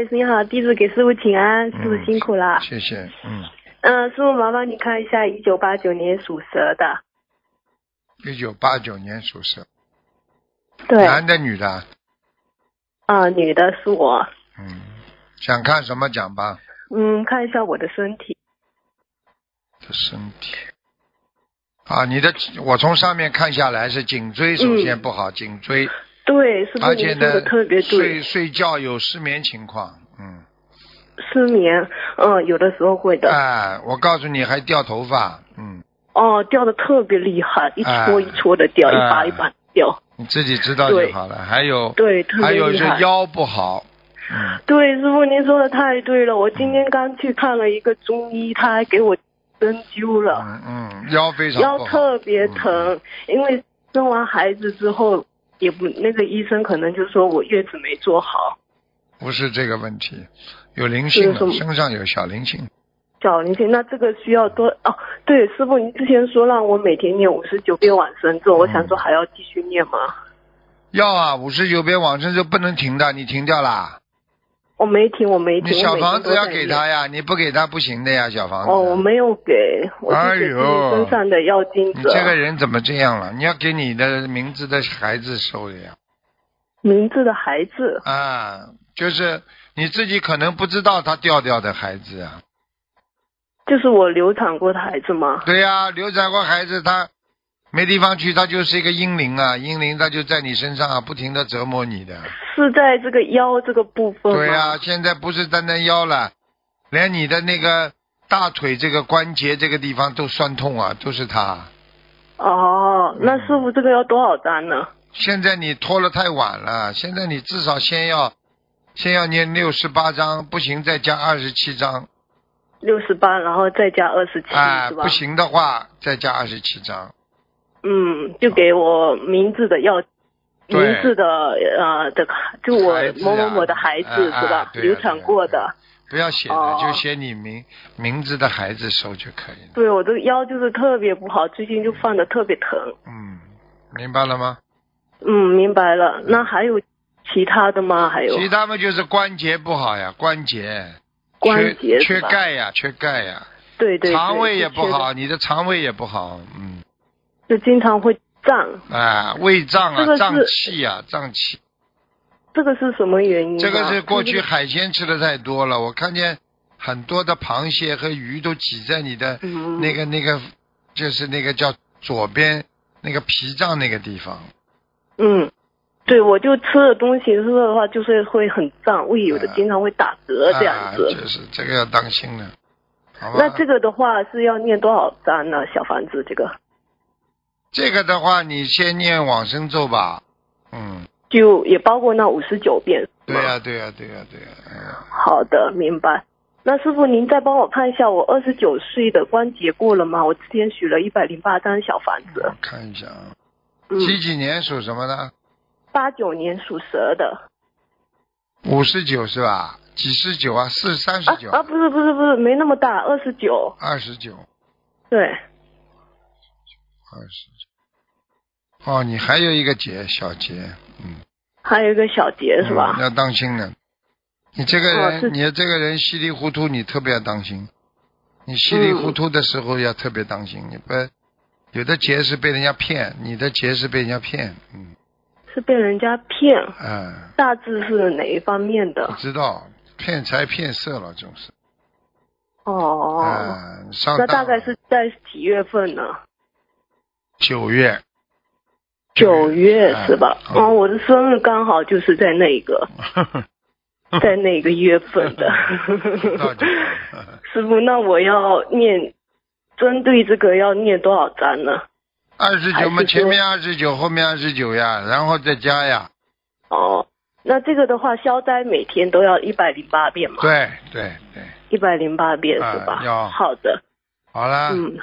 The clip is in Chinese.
你好，弟子给师傅请安，师傅辛苦啦。 谢谢。 师傅麻烦你看一下1989年属蛇的。 1989年属蛇。 对。 男的女的？ 女的是我。 想看什么讲吧？ 看一下我的身体。 我从上面看下来是颈椎首先不好，颈椎。 对，是不是您说的特别对？ 睡觉有失眠情况。 失眠，有的时候会的。 我告诉你，还掉头发。 掉的特别厉害，一撮一撮的掉，一把一把掉。 你自己知道就好了。还有是腰不好。 对，师傅您说的太对了，我今天刚去看了一个中医，他还给我针灸了。 腰非常不好， 腰特别疼，因为生完孩子之后也不，那个医生可能就说我月子没做好。 不是这个问题，有灵性了，身上有小灵性。 小灵性，那这个需要多对，师傅您之前说让我每天念59遍往生咒，我想说还要继续念吗？ 要啊，59遍往生咒不能停的，你停掉啦？ 我没停。 你小房子要给他呀，你不给他不行的呀，小房子。 我没有给，我是给自己身上的要经者。 你这个人怎么这样了？你要给你的名字的孩子收的呀。 名字的孩子？ 就是你自己可能不知道他掉的孩子啊。 就是我流产过的孩子吗？ 对呀，流产过孩子他没地方去，他就是一个阴灵啊，阴灵他就在你身上不停的折磨你的。 是在这个腰这个部分吗？ 对呀，现在不是单单腰了，连你的那个大腿这个关节这个地方都酸痛啊，都是他。 那师傅这个要多少张呢？ 现在你拖了太晚了，现在你至少先要念68章，不行再加27章。 68，然后再加27，是吧？ 不行的话再加27章。 就给我名字的名字的就我某某某的孩子是吧？流产过的。 不要写的，就写你名字的孩子收就可以了。 对，我这个腰就是特别不好，最近就犯的特别疼。 明白了吗？ 明白了。那还有其他的吗？还有其他的就是关节不好呀，关节缺钙呀。 对， 肠胃也不好，你的肠胃也不好。 就经常会胀。 胃胀啊，胀气啊，胀气。 这个是什么原因？ 这个是过去海鲜吃的太多了，我看见很多的螃蟹和鱼都挤在你的那个就是那个叫左边那个脾脏那个地方。 对，我就吃的东西吃的话就是会很胀，胃有的经常会打嗝这样子。 就是这个要当心了。 那这个的话是要念多少章呢？小房子这个的话你先念往生咒吧。 就也包括那59遍。 对呀。 好的，明白。那师傅您再帮我看一下我29岁的关节过了吗？我之前许了108张小房子。 我看一下啊。几年属什么的 ？89年属蛇的。 59是吧？几十九啊？39？ 不是，没那么大，29。 29。 对。 29。你还有一个小结。 还有一个小结是吧？ 要当心的。你这个人稀里糊涂，你特别要当心。你稀里糊涂的时候要特别当心，你不有的结是被人家骗，你的结是被人家骗。 是被人家骗。大致是哪一方面的？ 不知道，骗财骗色了，总是。 那大概是在几月份呢 ？9月。 9月是吧？我的生日刚好就是在那个在那个月份的。师傅，那我要念针对这个要念多少章呢 ？29嘛，前面29，后面29呀，然后再加呀。 那这个的话，消灾每天都要108遍吗？ 对。 108遍是吧？ 要。 好的。 好了。